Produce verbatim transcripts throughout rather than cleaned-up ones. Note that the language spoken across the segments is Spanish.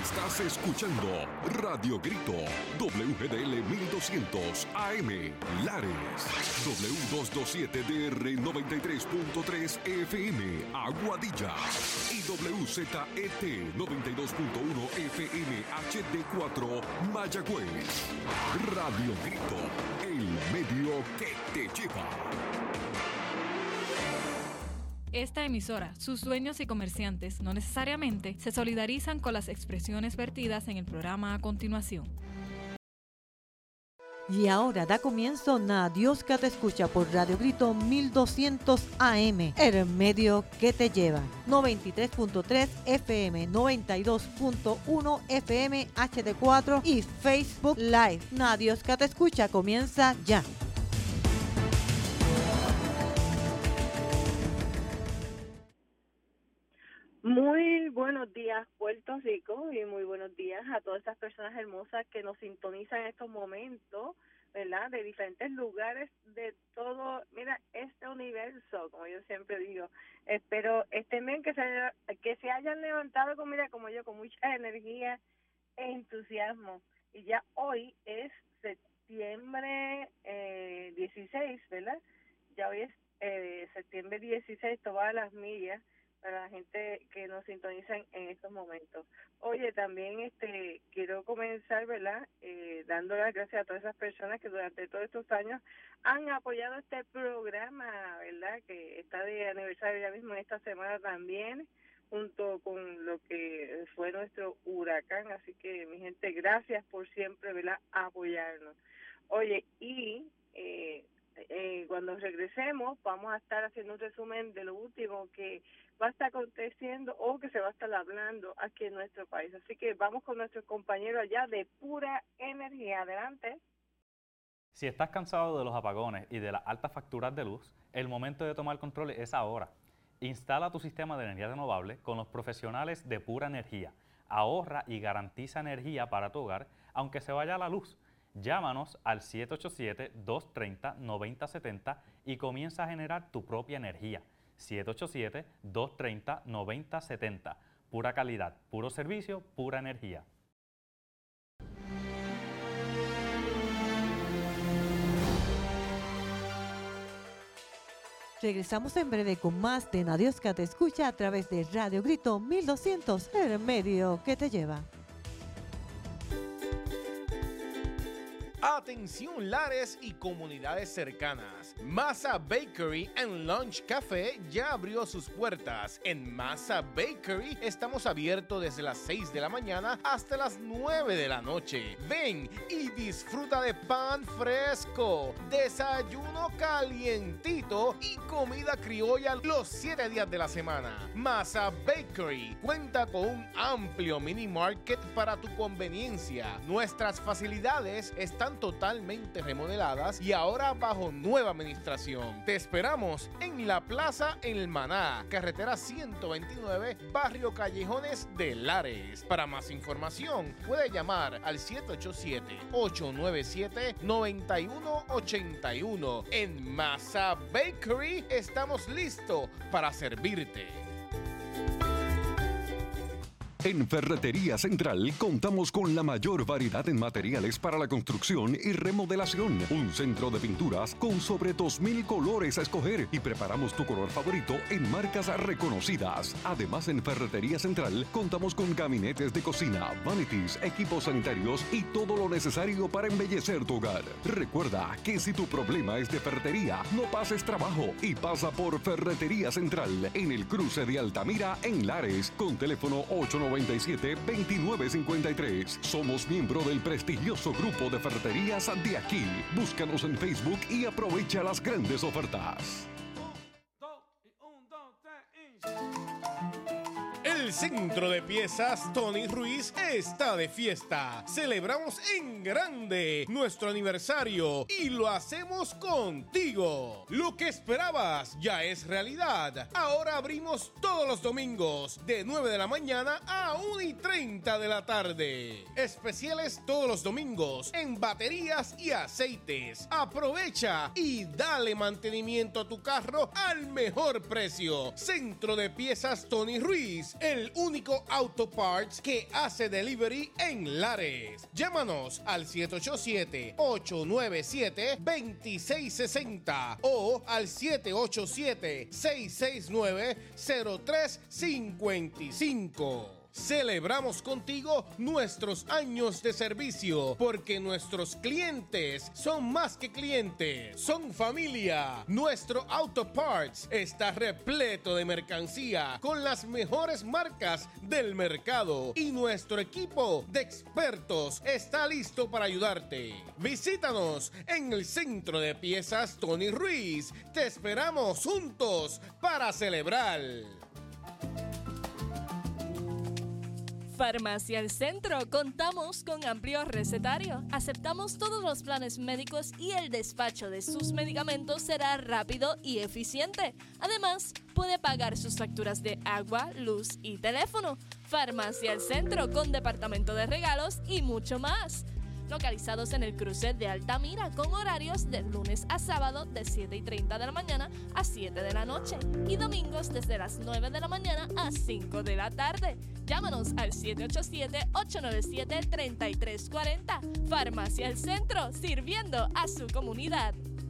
Estás escuchando Radio Grito, W G D L mil doscientos A M, Lares, W doscientos veintisiete D R noventa y tres punto tres F M, Aguadilla, y W Z E T noventa y dos punto uno F M H D cuatro, Mayagüez. Radio Grito, el medio que te lleva. Esta emisora, sus dueños y comerciantes no necesariamente se solidarizan con las expresiones vertidas en el programa a continuación. Y ahora da comienzo Na Dios que te escucha por Radio Grito mil doscientos A M, el medio que te lleva. noventa y tres punto tres F M, noventa y dos punto uno F M H D cuatro y Facebook Live. Na Dios que te escucha comienza ya. Muy buenos días, Puerto Rico, y muy buenos días a todas estas personas hermosas que nos sintonizan en estos momentos, ¿verdad? De diferentes lugares de todo, mira, este universo, como yo siempre digo. Espero estén bien, que se, que se hayan levantado, con, mira, como yo, con mucha energía e entusiasmo. Y ya hoy es septiembre eh, dieciséis, ¿verdad? Ya hoy es eh, septiembre dieciséis, todas las millas, para la gente que nos sintonizan en estos momentos. Oye, también este quiero comenzar, ¿verdad?, eh, dando las gracias a todas esas personas que durante todos estos años han apoyado este programa, ¿verdad?, que está de aniversario ya mismo en esta semana también, junto con lo que fue nuestro huracán. Así que, mi gente, gracias por siempre, ¿verdad?, apoyarnos. Oye, y eh, eh, cuando regresemos vamos a estar haciendo un resumen de lo último que va a estar aconteciendo o que se va a estar hablando aquí en nuestro país. Así que vamos con nuestro compañero allá de Pura Energía. Adelante. Si estás cansado de los apagones y de las altas facturas de luz, el momento de tomar control es ahora. Instala tu sistema de energía renovable con los profesionales de Pura Energía. Ahorra y garantiza energía para tu hogar, aunque se vaya la luz. Llámanos al siete ocho siete, dos tres cero, nueve cero siete cero y comienza a generar tu propia energía. siete ocho siete, dos tres cero, nueve cero siete cero. Pura calidad, puro servicio, pura energía. Regresamos en breve con más de Na Dios que te escucha a través de Radio Grito mil doscientos, el medio que te lleva. Atención, Lares y comunidades cercanas. Masa Bakery and Lunch Café ya abrió sus puertas. En Masa Bakery estamos abiertos desde las seis de la mañana hasta las nueve de la noche. Ven y disfruta de pan fresco, desayuno calientito y comida criolla los siete días de la semana. Masa Bakery cuenta con un amplio mini market para tu conveniencia. Nuestras facilidades están totalmente remodeladas y ahora bajo nueva administración. Te esperamos en la Plaza El Maná, carretera ciento veintinueve, barrio Callejones de Lares. Para más información, puede llamar al siete ocho siete, ocho nueve siete, nueve uno ocho uno. En Masa Bakery estamos listos para servirte. En Ferretería Central contamos con la mayor variedad en materiales para la construcción y remodelación. Un centro de pinturas con sobre dos mil colores a escoger y preparamos tu color favorito en marcas reconocidas. Además, en Ferretería Central contamos con gabinetes de cocina, vanities, equipos sanitarios y todo lo necesario para embellecer tu hogar. Recuerda que si tu problema es de ferretería, no pases trabajo y pasa por Ferretería Central en el cruce de Altamira en Lares con teléfono ocho nueve siete, dos nueve cinco tres. Somos miembro del prestigioso grupo de ferreterías de aquí. Búscanos en Facebook y aprovecha las grandes ofertas. El Centro de Piezas Tony Ruiz está de fiesta. Celebramos en grande nuestro aniversario y lo hacemos contigo. Lo que esperabas ya es realidad. Ahora abrimos todos los domingos de nueve de la mañana a una y treinta de la tarde. Especiales todos los domingos en baterías y aceites. Aprovecha y dale mantenimiento a tu carro al mejor precio. Centro de Piezas Tony Ruiz, el el único Auto Parts que hace delivery en Lares. Llámanos al siete ocho siete, ocho nueve siete, dos seis seis cero o al siete ocho siete, seis seis nueve, cero tres cinco cinco. Celebramos contigo nuestros años de servicio porque nuestros clientes son más que clientes, son familia. Nuestro Auto Parts está repleto de mercancía con las mejores marcas del mercado y nuestro equipo de expertos está listo para ayudarte. Visítanos en el Centro de Piezas Tony Ruiz. Te esperamos juntos para celebrar. Farmacia El Centro. Contamos con amplio recetario. Aceptamos todos los planes médicos y el despacho de sus medicamentos será rápido y eficiente. Además, puede pagar sus facturas de agua, luz y teléfono. Farmacia El Centro con departamento de regalos y mucho más. Localizados en el cruce de Altamira con horarios de lunes a sábado de siete y treinta de la mañana a siete de la noche y domingos desde las nueve de la mañana a cinco de la tarde. Llámanos al siete ocho siete, ocho nueve siete, tres tres cuatro cero. Farmacia El Centro, sirviendo a su comunidad.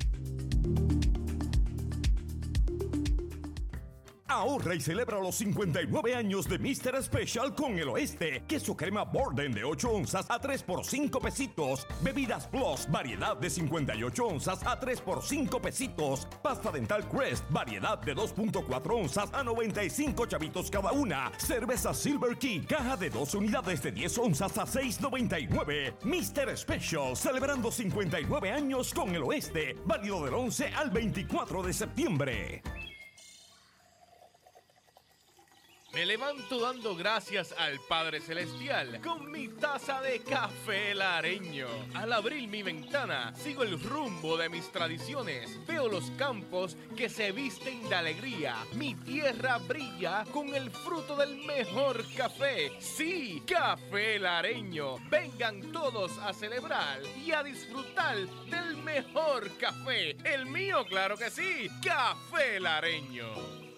Ahorra y celebra los cincuenta y nueve años de míster Special con El Oeste. Queso crema Borden de ocho onzas a tres por cinco pesitos. Bebidas Plus, variedad de cincuenta y ocho onzas a tres por cinco pesitos. Pasta dental Crest, variedad de dos punto cuatro onzas a noventa y cinco chavitos cada una. Cerveza Silver Key, caja de dos unidades de diez onzas a seis noventa y nueve. míster Special, celebrando cincuenta y nueve años con El Oeste. Válido del once al veinticuatro de septiembre. Me levanto dando gracias al Padre Celestial con mi taza de café lareño. Al abrir mi ventana, sigo el rumbo de mis tradiciones. Veo los campos que se visten de alegría. Mi tierra brilla con el fruto del mejor café. Sí, café lareño. Vengan todos a celebrar y a disfrutar del mejor café. El mío, claro que sí, café lareño.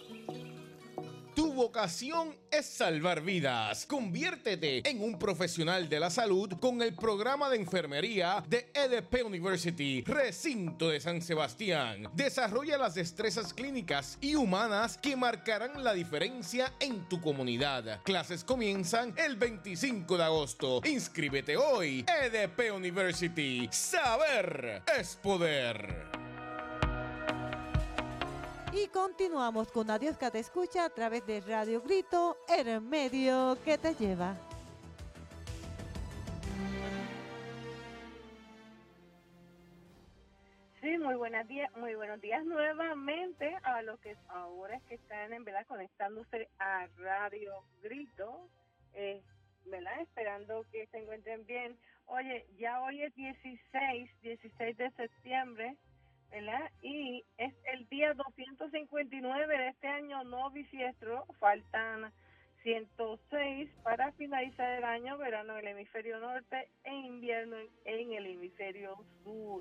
Tu vocación es salvar vidas. Conviértete en un profesional de la salud con el programa de enfermería de E D P University, Recinto de San Sebastián. Desarrolla las destrezas clínicas y humanas que marcarán la diferencia en tu comunidad. Clases comienzan el veinticinco de agosto. Inscríbete hoy. E D P University. Saber es poder. Y continuamos con Adiós que te escucha a través de Radio Grito, el medio que te lleva. Sí, muy buenos días, muy buenos días nuevamente a los que ahora es que están en verdad conectándose a Radio Grito, eh, ¿verdad? Esperando que se encuentren bien. Oye, ya hoy es dieciséis de septiembre. ¿Verdad? Y es el día doscientos cincuenta y nueve de este año no bisiestro, faltan ciento seis para finalizar el año, verano en el hemisferio norte e invierno en, en el hemisferio sur.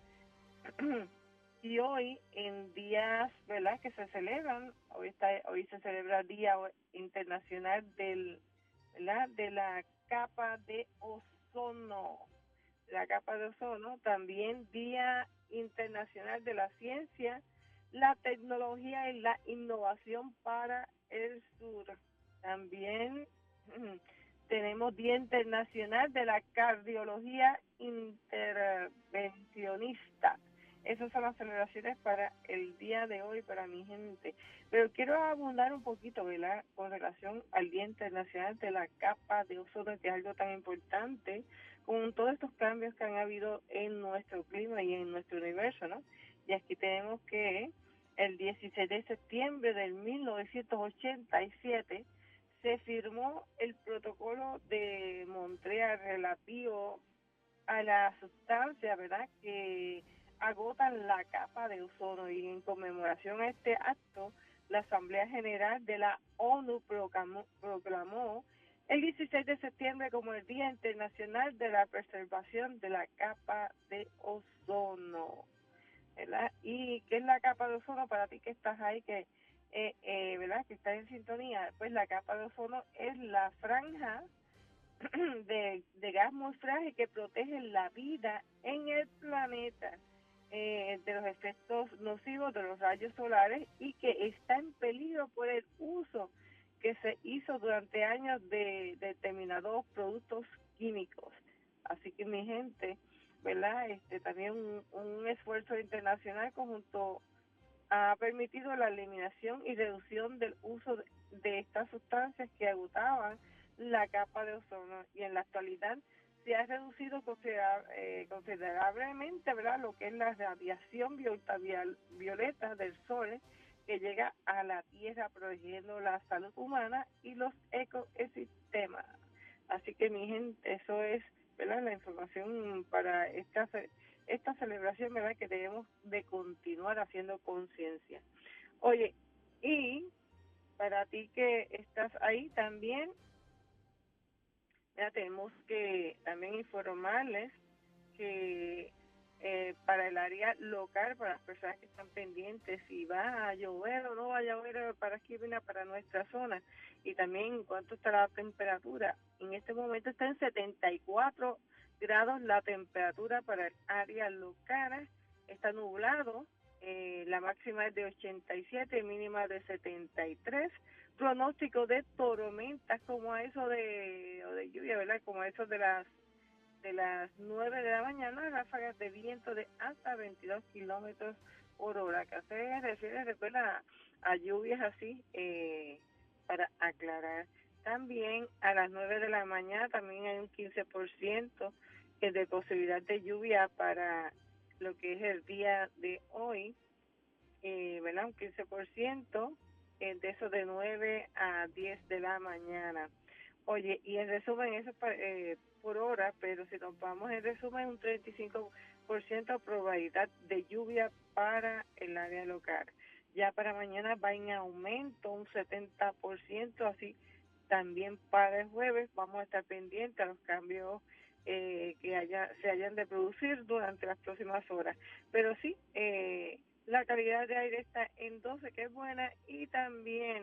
Y hoy, en días, ¿verdad?, que se celebran, hoy está, hoy se celebra el Día Internacional del, ¿verdad?, de la capa de ozono, la capa de ozono, también Día Internacional de la Ciencia, la Tecnología y la Innovación para el Sur. También tenemos Día Internacional de la Cardiología Intervencionista. Esas son las celebraciones para el día de hoy, para mi gente. Pero quiero abundar un poquito, ¿verdad?, con relación al Día Internacional de la Capa de Ozono, que es algo tan importante, con todos estos cambios que han habido en nuestro clima y en nuestro universo, ¿no? Y aquí tenemos que el dieciséis de septiembre del mil novecientos ochenta y siete se firmó el protocolo de Montreal relativo a la sustancia, ¿verdad?, que agotan la capa de ozono, y en conmemoración a este acto, la Asamblea General de la ONU proclamó, proclamó el dieciséis de septiembre como el Día Internacional de la Preservación de la Capa de Ozono, ¿verdad? ¿Y qué es la capa de ozono? Para ti que estás ahí, que eh, eh, ¿verdad?, que está en sintonía, pues la capa de ozono es la franja de, de gas muy frágil que protege la vida en el planeta eh, de los efectos nocivos de los rayos solares y que está en peligro por el uso que se hizo durante años de, de determinados productos químicos. Así que mi gente, ¿verdad? Este también un, un esfuerzo internacional conjunto ha permitido la eliminación y reducción del uso de, de estas sustancias que agotaban la capa de ozono, y en la actualidad se ha reducido considerar, eh, considerablemente, ¿verdad?, lo que es la radiación violeta del sol que llega a la Tierra, protegiendo la salud humana y los ecosistemas. Así que mi gente, eso es, ¿verdad?, la información para esta esta celebración, ¿verdad?, que debemos de continuar haciendo conciencia. Oye, y para ti que estás ahí también, ya tenemos que también informarles que eh, para el área local, para las personas que están pendientes, si va a llover o no va a llover para aquí, para nuestra zona, y también en cuánto está la temperatura. En este momento está en setenta y cuatro grados la temperatura para el área local, está nublado, eh, la máxima es de ochenta y siete, mínima de setenta y tres, pronóstico de tormentas como a eso de, o de lluvia, ¿verdad?, como a eso de las de las nueve de la mañana, ráfagas de viento de hasta veintidós kilómetros por hora, que se refiere, recuerda, a, a lluvias así, eh, para aclarar. También a las nueve de la mañana también hay un quince por ciento de posibilidad de lluvia para lo que es el día de hoy, eh, ¿verdad?, un quince por ciento eh, de eso de nueve a diez de la mañana. Oye, y en resumen, eso eh, por hora, pero si nos vamos en resumen, un treinta y cinco por ciento probabilidad de lluvia para el área local. Ya para mañana va en aumento, un setenta por ciento, así también para el jueves vamos a estar pendientes a los cambios eh, que haya, se hayan de producir durante las próximas horas. Pero sí, eh, la calidad de aire está en doce, que es buena, y también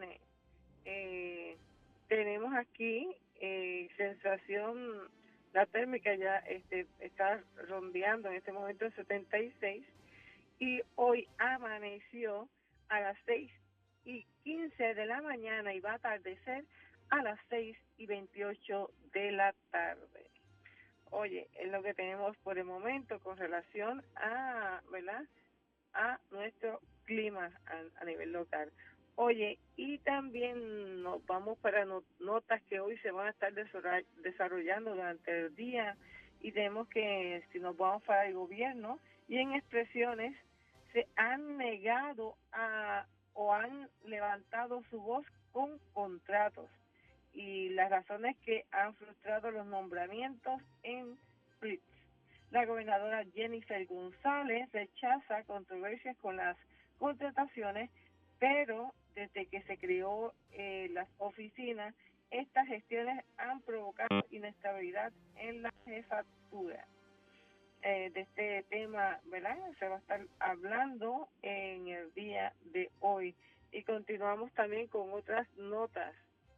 eh, tenemos aquí eh, sensación, la térmica ya este, está rondeando en este momento en setenta y seis, y hoy amaneció a las seis y quince de la mañana y va a atardecer a las seis y veintiocho de la tarde. Oye, es lo que tenemos por el momento con relación a, ¿verdad?, a nuestro clima a, a nivel local. Oye, y también nos vamos para not- notas que hoy se van a estar desarrollando durante el día, y tenemos que, si nos vamos para el gobierno, y en expresiones se han negado a o han levantado su voz con contratos, y las razones que han frustrado los nombramientos en P R I T S. La gobernadora Jennifer González rechaza controversias con las contrataciones, pero desde que se creó eh, las oficinas, estas gestiones han provocado inestabilidad en la jefatura. Eh, de este tema, ¿verdad?, se va a estar hablando en el día de hoy. Y continuamos también con otras notas.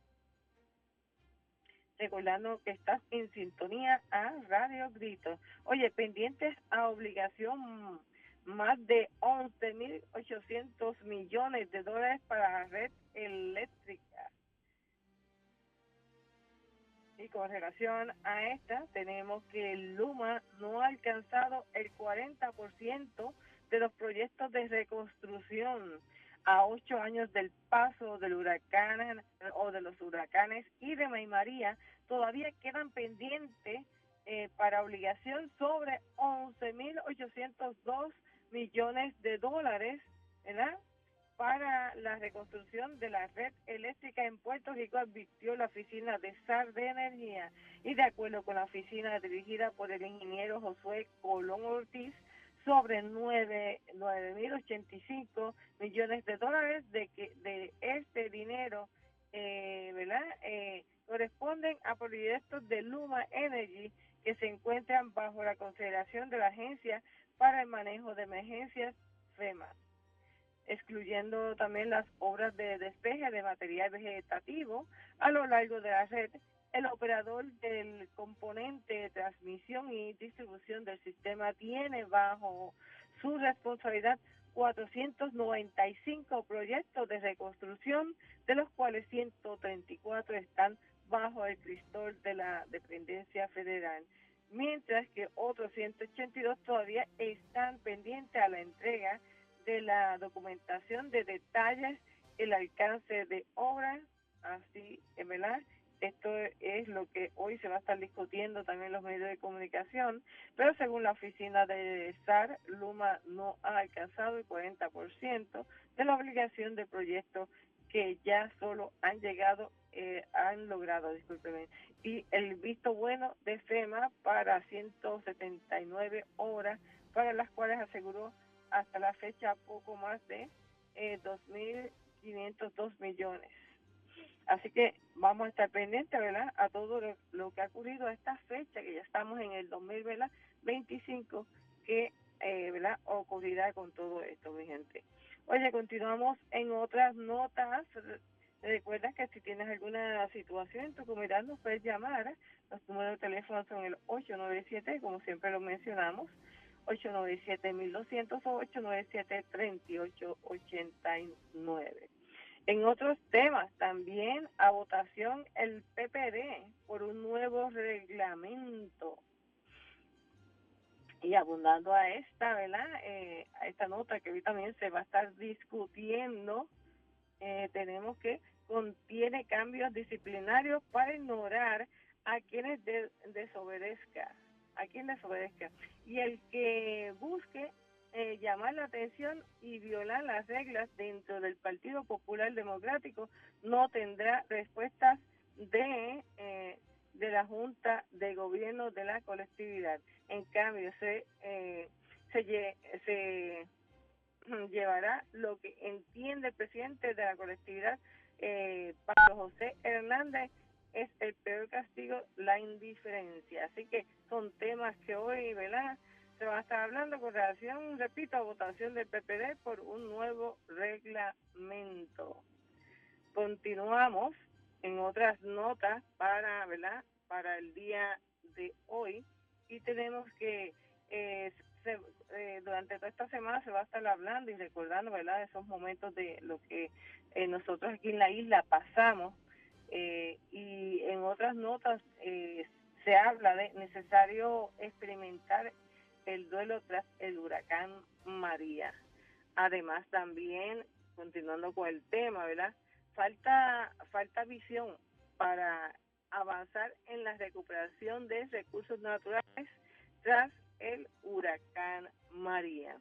Recordando que estás en sintonía a Radio Grito. Oye, pendientes a obligación, más de once mil ochocientos millones de dólares para la red eléctrica. Y con relación a esta, tenemos que el Luma no ha alcanzado el cuarenta por ciento de los proyectos de reconstrucción a ocho años del paso del huracán o de los huracanes Irma y María. Todavía quedan pendientes eh, para obligación sobre once mil ochocientos dos millones de dólares, ¿verdad?, para la reconstrucción de la red eléctrica en Puerto Rico, advirtió la Oficina de S A R de Energía. Y de acuerdo con la oficina dirigida por el ingeniero Josué Colón Ortiz, sobre nueve mil ochenta y cinco millones de dólares de que de este dinero, eh, ¿verdad?, eh, corresponden a proyectos de Luma Energy que se encuentran bajo la consideración de la Agencia para el Manejo de Emergencias, FEMA. excluyendo también las obras de despeje de material vegetativo a lo largo de la red. El operador del componente de transmisión y distribución del sistema tiene bajo su responsabilidad cuatrocientos noventa y cinco proyectos de reconstrucción, de los cuales ciento treinta y cuatro están bajo el crisol de la dependencia federal, mientras que otros ciento ochenta y dos todavía están pendientes a la entrega de la documentación de detalles, el alcance de obras, así, ¿verdad? Esto es lo que hoy se va a estar discutiendo también en los medios de comunicación, pero según la oficina de S A R, Luma no ha alcanzado el cuarenta por ciento de la obligación de proyectos que ya solo han llegado, eh, han logrado, discúlpeme, y el visto bueno de FEMA para ciento setenta y nueve obras, para las cuales aseguró hasta la fecha poco más de eh, dos mil quinientos dos millones. Así que vamos a estar pendientes, ¿verdad?, a todo lo, lo que ha ocurrido a esta fecha, que ya estamos en el dos mil veinticinco, que eh, ¿verdad?, ocurrirá con todo esto, mi gente. Oye, continuamos en otras notas. Recuerda que si tienes alguna situación en tu comunidad nos puedes llamar. Los números de teléfono son el ocho nueve siete, como siempre lo mencionamos, ocho nueve siete, mil doscientos o ocho nueve siete, tres ocho ocho nueve. En otros temas, también a votación el P P D por un nuevo reglamento. Y abundando a esta, ¿verdad?, eh, a esta nota que hoy también se va a estar discutiendo, eh, tenemos que contiene cambios disciplinarios para ignorar a quienes de, desobedezcan, a quien desobedezca. Y el que busque Eh, llamar la atención y violar las reglas dentro del Partido Popular Democrático no tendrá respuestas de eh, de la Junta de Gobierno de la colectividad. En cambio, se eh, se, lle se llevará lo que entiende el presidente de la colectividad, eh, Pablo José Hernández, es el peor castigo, la indiferencia. Así que son temas que hoy, ¿verdad?, se va a estar hablando con relación, repito, a votación del P P D por un nuevo reglamento. Continuamos en otras notas para, ¿verdad?, para el día de hoy, y tenemos que eh, se, eh, durante toda esta semana se va a estar hablando y recordando, ¿verdad?, esos momentos de lo que eh, nosotros aquí en la isla pasamos, eh, y en otras notas eh, se habla de necesario experimentar el duelo tras el huracán María. Además, también, continuando con el tema, ¿verdad?, falta falta visión para avanzar en la recuperación de recursos naturales tras el huracán María.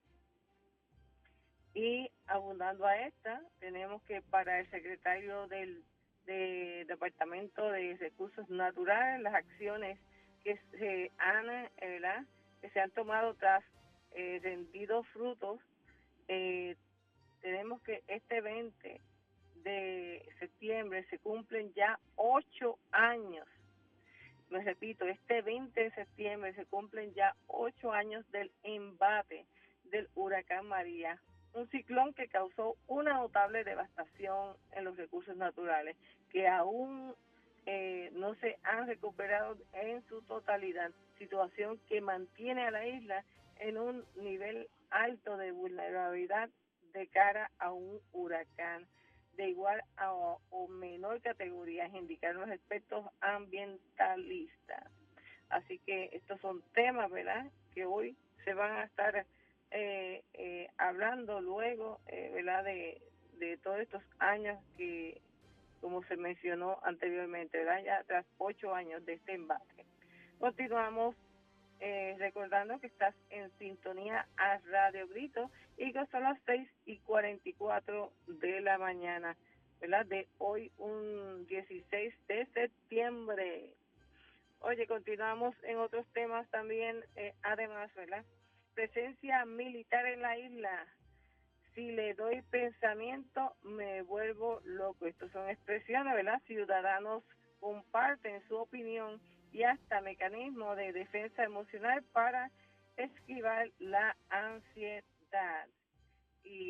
Y abundando a esta, tenemos que para el secretario del de Departamento de Recursos Naturales, las acciones que se han, ¿verdad?, que se han tomado tras eh, rendidos frutos, eh, tenemos que este veinte de septiembre se cumplen ya ocho años. Me repito, este veinte de septiembre se cumplen ya ocho años del embate del huracán María, un ciclón que causó una notable devastación en los recursos naturales, que aún eh, no se han recuperado en su totalidad, situación que mantiene a la isla en un nivel alto de vulnerabilidad de cara a un huracán de igual a, o menor categoría, indicaron los expertos ambientalistas. Así que estos son temas, ¿verdad?, que hoy se van a estar eh, eh, hablando luego, eh, ¿verdad?, de, de todos estos años que, como se mencionó anteriormente, ¿verdad?, ya tras ocho años de este embate. Continuamos eh, recordando que estás en sintonía a Radio Grito y que son las seis y cuarenta y cuatro de la mañana, ¿verdad?, de hoy, un dieciséis de septiembre. Oye, continuamos en otros temas también, eh, además, ¿verdad?, presencia militar en la isla. Si le doy pensamiento, me vuelvo loco. Estas son expresiones, ¿verdad? Ciudadanos comparten su opinión y hasta mecanismos de defensa emocional para esquivar la ansiedad. Y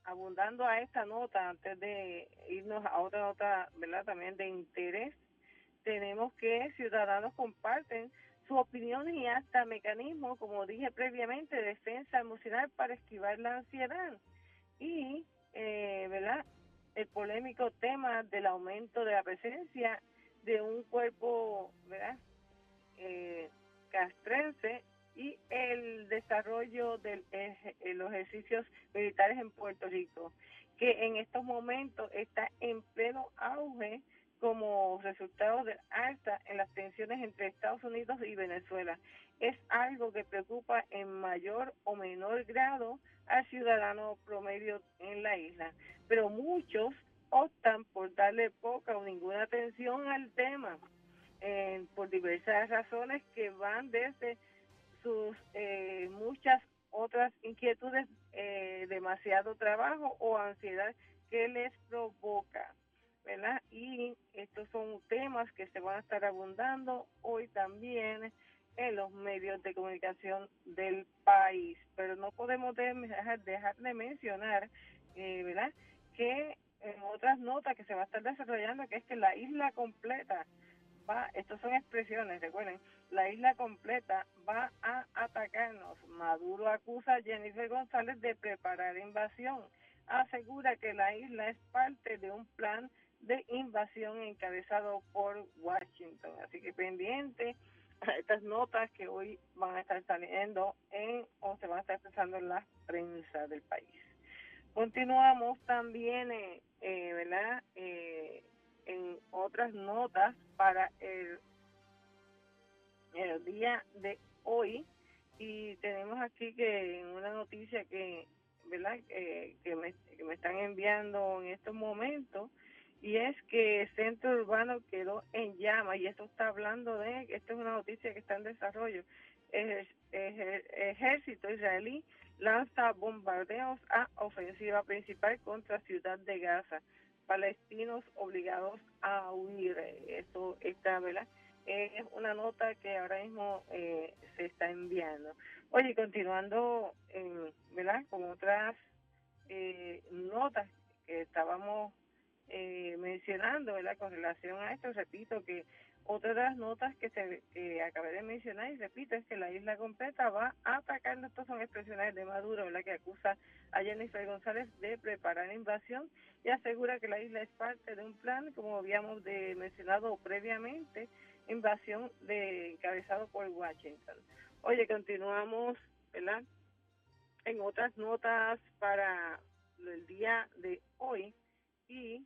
abundando a esta nota, antes de irnos a otra nota, ¿verdad? También de interés, tenemos que ciudadanos comparten sus opiniones y hasta mecanismos, como dije previamente, de defensa emocional para esquivar la ansiedad. Y, eh, ¿verdad? El polémico tema del aumento de la presencia de un cuerpo, ¿verdad? Eh, castrense y el desarrollo de los ejercicios militares en Puerto Rico, que en estos momentos está en pleno auge como resultado del alza en las tensiones entre Estados Unidos y Venezuela. Es algo que preocupa en mayor o menor grado al ciudadano promedio en la isla, pero muchos optan por darle poca o ninguna atención al tema, eh, por diversas razones que van desde sus eh, muchas otras inquietudes, eh, demasiado trabajo o ansiedad que les provoca, ¿verdad? Y estos son temas que se van a estar abundando hoy también en los medios de comunicación del país, pero no podemos dejar, dejar de mencionar, eh, ¿verdad?, que en otras notas que se va a estar desarrollando, que es que la isla completa va, estas son expresiones, recuerden, la isla completa va a atacarnos. Maduro acusa a Jennifer González de preparar invasión. Asegura que la isla es parte de un plan de invasión encabezado por Washington. Así que pendiente a estas notas que hoy van a estar saliendo en, o se van a estar expresando en la prensa del país. Continuamos también, eh, eh, ¿verdad?, eh, en otras notas para el, el día de hoy, y tenemos aquí que en una noticia que, ¿verdad?, eh, que, me, que me están enviando en estos momentos, y es que el centro urbano quedó en llamas, y esto está hablando de, esto es una noticia que está en desarrollo. El, el, el ejército israelí lanza bombardeos a ofensiva principal contra Ciudad de Gaza. Palestinos obligados a huir. Esto está, ¿verdad?, es una nota que ahora mismo eh, se está enviando. Oye, continuando, eh, ¿verdad?, con otras eh, notas que estábamos eh, mencionando, ¿verdad?, con relación a esto, repito que otra de las notas que, se, que acabé de mencionar, y repito, es que la isla completa va a atacar. Estas son expresiones de Maduro, ¿verdad?, que acusa a Jennifer González de preparar invasión y asegura que la isla es parte de un plan, como habíamos de, mencionado previamente, invasión de encabezado por Washington. Oye, continuamos, ¿verdad?, en otras notas para el día de hoy, y,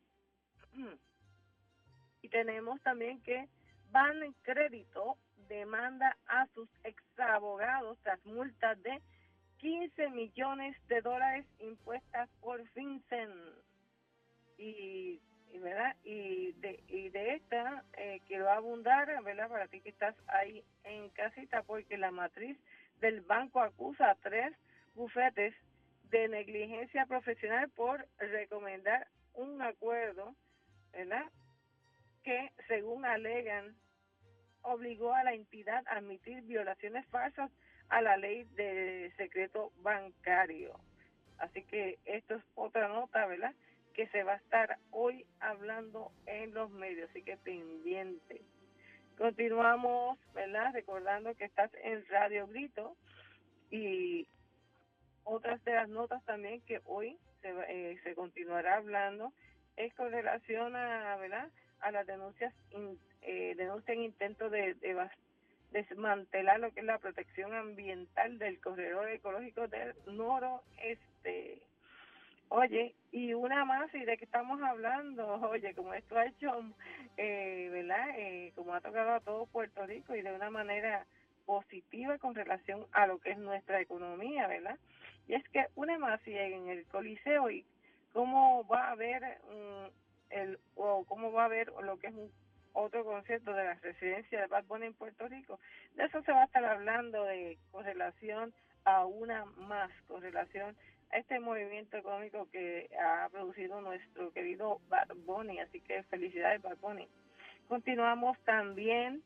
y tenemos también que Bancrédito demanda a sus exabogados tras multas de quince millones de dólares impuestas por FinCEN. Y, y verdad y de y de esta eh, quiero abundar, ¿verdad?, para ti que estás ahí en casita, porque la matriz del banco acusa a tres bufetes de negligencia profesional por recomendar un acuerdo, ¿verdad?, que según alegan obligó a la entidad a admitir violaciones falsas a la ley de secreto bancario. Así que esto es otra nota, ¿verdad?, que se va a estar hoy hablando en los medios, así que pendiente. Continuamos, ¿verdad?, recordando que estás en Radio Grito, y otras de las notas también que hoy se, eh, se continuará hablando es con relación a, ¿verdad?, a las denuncias, in, eh, denuncia en intento de, de desmantelar lo que es la protección ambiental del corredor ecológico del noroeste. Oye, y una más, y de qué estamos hablando, oye, como esto ha hecho, eh, ¿verdad?, eh, como ha tocado a todo Puerto Rico y de una manera positiva con relación a lo que es nuestra economía, ¿verdad? Y es que una más, y en el Coliseo, y cómo va a haber um, el o cómo va a haber lo que es un otro concierto de la residencia de Bad Bunny en Puerto Rico. De eso se va a estar hablando, de con relación a una más, con relación a este movimiento económico que ha producido nuestro querido Bad Bunny. Así que felicidades, Bad Bunny. Continuamos también,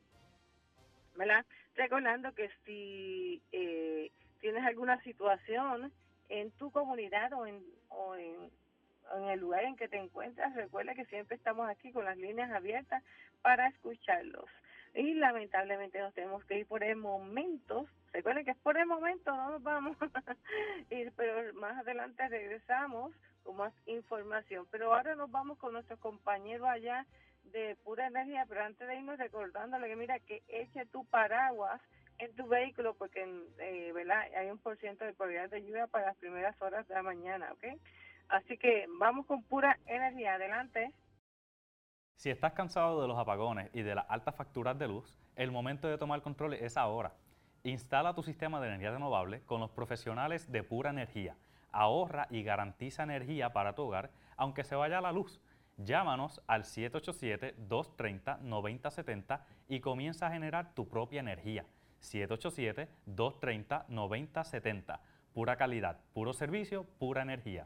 ¿verdad?, recordando que si eh, tienes alguna situación en tu comunidad o en, o en, en el lugar en que te encuentras. Recuerda que siempre estamos aquí con las líneas abiertas para escucharlos. Y lamentablemente nos tenemos que ir por el momento. Recuerden que es por el momento, no nos vamos. y, pero más adelante regresamos con más información. Pero ahora nos vamos con nuestros compañeros allá de Pura Energía, pero antes de irnos recordándole que mira que eche tu paraguas en tu vehículo porque eh, ¿verdad? Hay un por ciento de probabilidad de lluvia para las primeras horas de la mañana, ¿ok? Así que vamos con Pura Energía, adelante. Si estás cansado de los apagones y de las altas facturas de luz, el momento de tomar control es ahora. Instala tu sistema de energía renovable con los profesionales de Pura Energía. Ahorra y garantiza energía para tu hogar, aunque se vaya la luz. Llámanos al siete ocho siete, dos tres cero, nueve cero siete cero y comienza a generar tu propia energía. siete ocho siete, dos tres cero, nueve cero siete cero. Pura calidad, puro servicio, pura energía.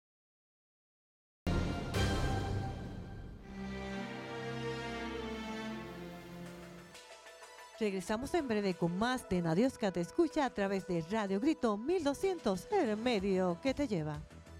Regresamos en breve con más de Nadiosca Te Escucha a través de Radio Grito mil doscientos, el medio que te lleva.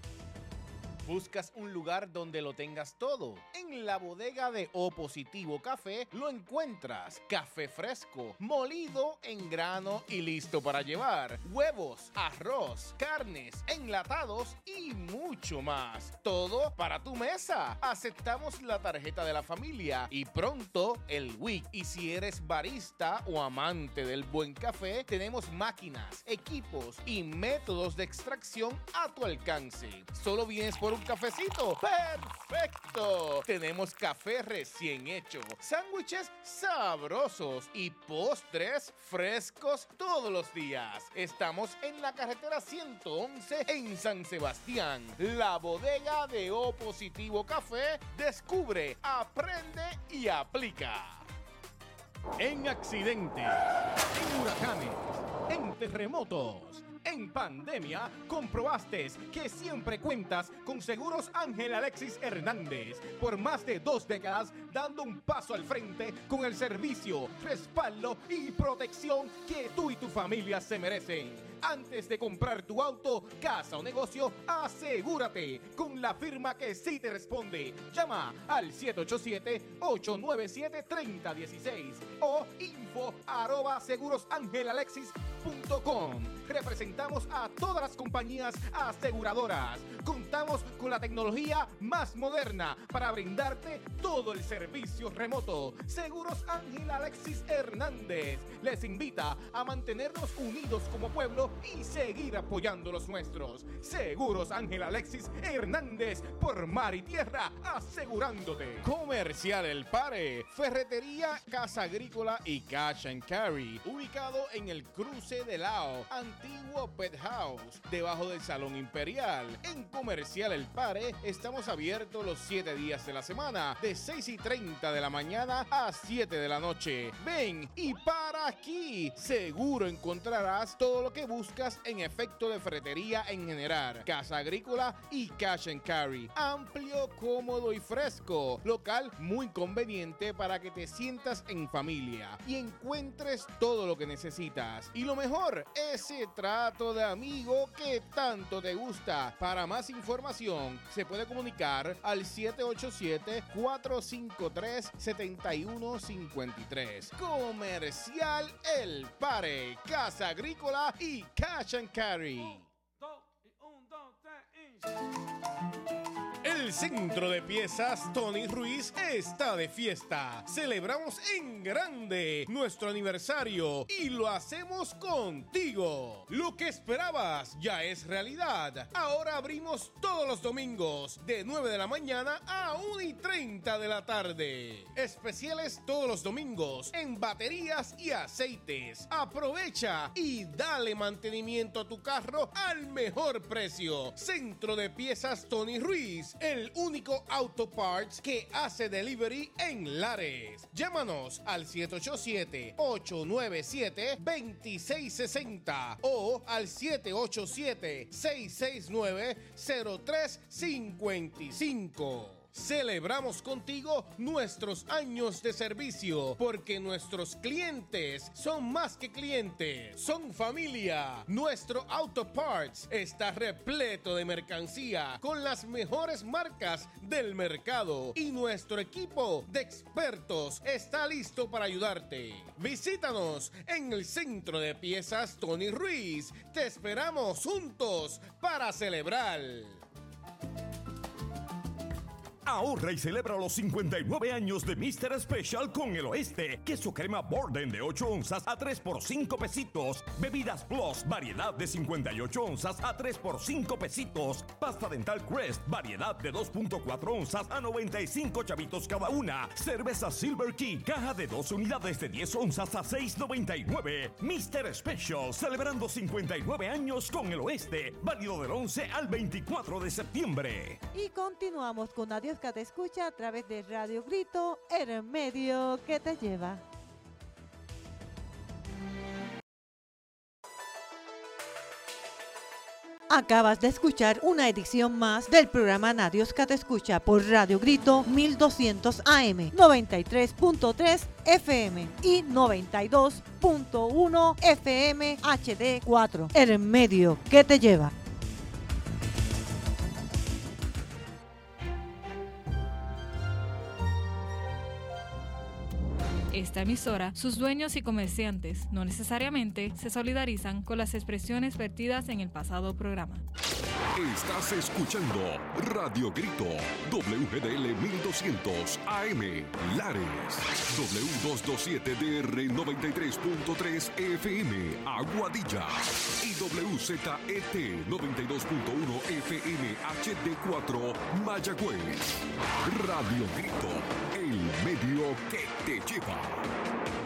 ¿Buscas un lugar donde lo tengas todo? En la bodega de O Positivo Café lo encuentras. Café fresco, molido en grano y listo para llevar. Huevos, arroz, carnes, enlatados y mucho más. Todo para tu mesa. Aceptamos la tarjeta de la familia y pronto el W I C. Y si eres barista o amante del buen café, tenemos máquinas, equipos y métodos de extracción a tu alcance. Solo vienes por un cafecito. ¡Perfecto! Tenemos café recién hecho, sándwiches sabrosos y postres frescos todos los días. Estamos en la carretera ciento once en San Sebastián. La bodega de O Positivo Café. Descubre, aprende y aplica. En accidentes, en huracanes, en terremotos, en pandemia, comprobaste que siempre cuentas con Seguros Ángel Alexis Hernández. Por más de dos décadas, dando un paso al frente con el servicio, respaldo y protección que tú y tu familia se merecen. Antes de comprar tu auto, casa o negocio, asegúrate con la firma que sí te responde. Llama al siete ocho siete, ocho nueve siete, tres cero uno seis o info arroba segurosangelalexis punto com. Representamos a todas las compañías aseguradoras. Contamos con la tecnología más moderna para brindarte todo el servicio remoto. Seguros Ángel Alexis Hernández les invita a mantenernos unidos como pueblo y seguir apoyando los nuestros. Seguros Ángel Alexis Hernández, por mar y tierra, asegurándote. Comercial El Pare, ferretería, casa agrícola y cash and carry, ubicado en el cruce de Lao, antiguo Pet House, debajo del Salón Imperial. En Comercial El Pare estamos abiertos los siete días de la semana, de seis y treinta de la mañana a siete de la noche. Ven y para aquí. Seguro encontrarás todo lo que buscas en efecto de ferretería en general, casa agrícola y cash and carry. Amplio, cómodo y fresco. Local muy conveniente para que te sientas en familia y encuentres todo lo que necesitas. Y lo mejor, ese trato de amigo que tanto te gusta. Para más información, se puede comunicar al siete ocho siete, cuatro cinco tres, siete uno cinco tres. Comercial El Pare, casa agrícola y cash and carry. El Centro de Piezas Tony Ruiz está de fiesta. Celebramos en grande nuestro aniversario y lo hacemos contigo. Lo que esperabas ya es realidad. Ahora abrimos todos los domingos de nueve de la mañana a una y treinta de la tarde. Especiales todos los domingos en baterías y aceites. Aprovecha y dale mantenimiento a tu carro al mejor precio. Centro de Piezas Tony Ruiz, el único auto parts que hace delivery en Lares. Llámanos al siete ocho siete, ocho nueve siete, dos seis seis cero o al siete ocho siete, seis seis nueve, cero tres cinco cinco. Celebramos contigo nuestros años de servicio, porque nuestros clientes son más que clientes, son familia. Nuestro Auto Parts está repleto de mercancía con las mejores marcas del mercado y nuestro equipo de expertos está listo para ayudarte. Visítanos en el Centro de Piezas Tony Ruiz. Te esperamos juntos para celebrar. Ahorra y celebra los cincuenta y nueve años de míster Special con el Oeste. Queso crema Borden de ocho onzas a tres por cinco pesitos. Bebidas Plus, variedad de cincuenta y ocho onzas a tres por cinco pesitos. Pasta dental Crest, variedad de dos punto cuatro onzas a noventa y cinco chavitos cada una. Cerveza Silver Key, caja de dos unidades de diez onzas a seis noventa y nueve. míster Special, celebrando cincuenta y nueve años con el Oeste. Válido del once al veinticuatro de septiembre. Y continuamos con Adiós que te escucha a través de Radio Grito, el medio que te lleva. Acabas de escuchar una edición más del programa Nadios que te escucha por Radio Grito mil doscientos A M, noventa y tres punto tres F M y noventa y dos punto uno F M H D cuatro, el medio que te lleva. Esta emisora, sus dueños y comerciantes no necesariamente se solidarizan con las expresiones vertidas en el pasado programa. Estás escuchando Radio Grito, W G D L mil doscientos A M, Lares, W doscientos veintisiete D R noventa y tres punto tres F M, Aguadilla, y W Z E T noventa y dos punto uno F M H D cuatro, Mayagüez. Radio Grito, el medio que te lleva.